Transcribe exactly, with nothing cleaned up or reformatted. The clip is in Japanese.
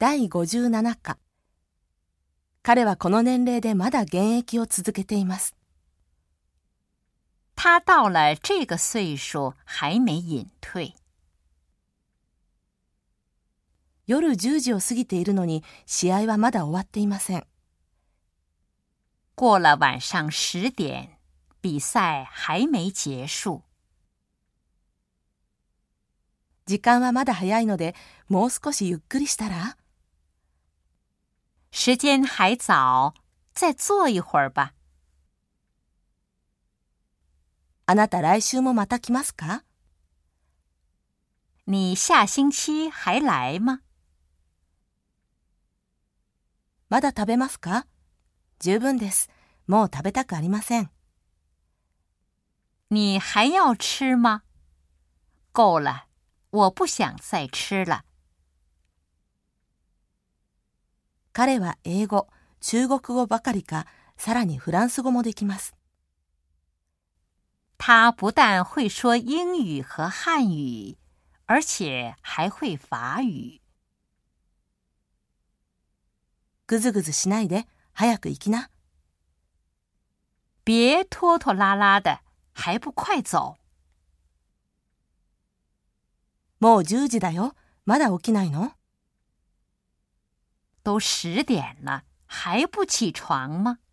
だいごじゅうなな課。彼はこの年齢でまだ現役を続けています。 他到了这个岁数还没隐退。 夜じゅうじを過ぎているのに試合はまだ終わっていません。 过了晚上十点，比赛还没结束。 時間はまだ早いので、もう少しゆっくりしたら？ 時間还早，再坐一会儿吧。 あなた来週もまた来ますか？ 你下星期还来吗？ まだ食べますか？十分です。もう食べたくありません。 你还要吃吗？够了，我不想再吃了。 彼は英語、中国語ばかりか、さらにフランス語もできます。 他不但会说英语和汉语，而且还会法语。 ぐずぐずしないで、早く行きな。 别拖拖拉拉的，还不快走。 もうじゅうじだよ。まだ起きないの？ 都十点了，还不起床吗？